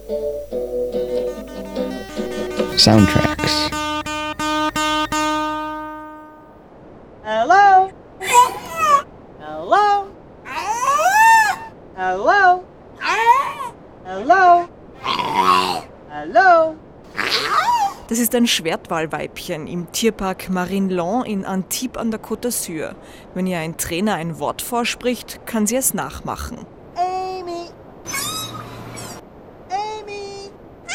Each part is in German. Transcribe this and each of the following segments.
Soundtracks. Hello? Hello? Hello? Hello? Hello? Das ist ein Schwertwalweibchen im Tierpark Marineland in Antibes an der Côte d'Azur. Wenn ihr ein Trainer ein Wort vorspricht, kann sie es nachmachen. Amy? Amy?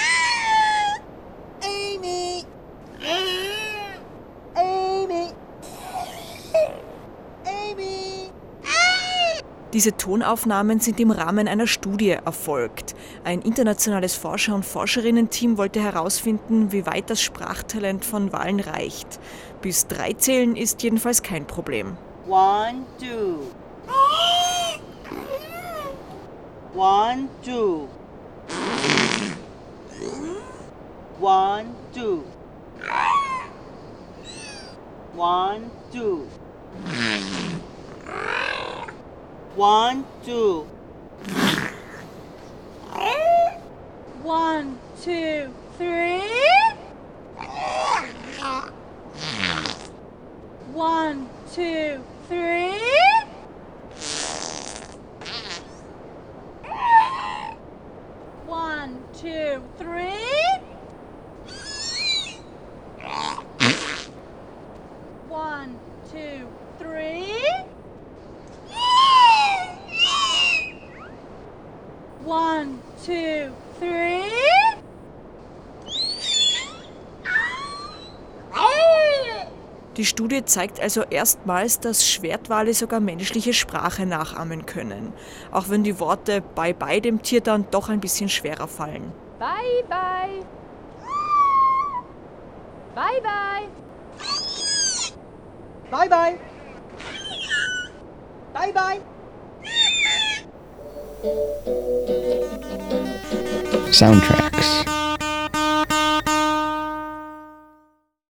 Amy? Amy? Amy? Diese Tonaufnahmen sind im Rahmen einer Studie erfolgt. Ein internationales Forscher- und Forscherinnen-Team wollte herausfinden, wie weit das Sprachtalent von Walen reicht. Bis 3 zählen ist jedenfalls kein Problem. 1, 2. 1, 2. 1, 2. 1, 2. 1, 2. 1, 2, 3. 1, 2, 3. 1, 2, 3. 1, 2, 3. 1, 2, 3. Die Studie zeigt also erstmals, dass Schwertwale sogar menschliche Sprache nachahmen können. Auch wenn die Worte Bye-bye dem Tier dann doch ein bisschen schwerer fallen. Bye bye. Bye bye. Bye bye. Bye bye. Soundtracks.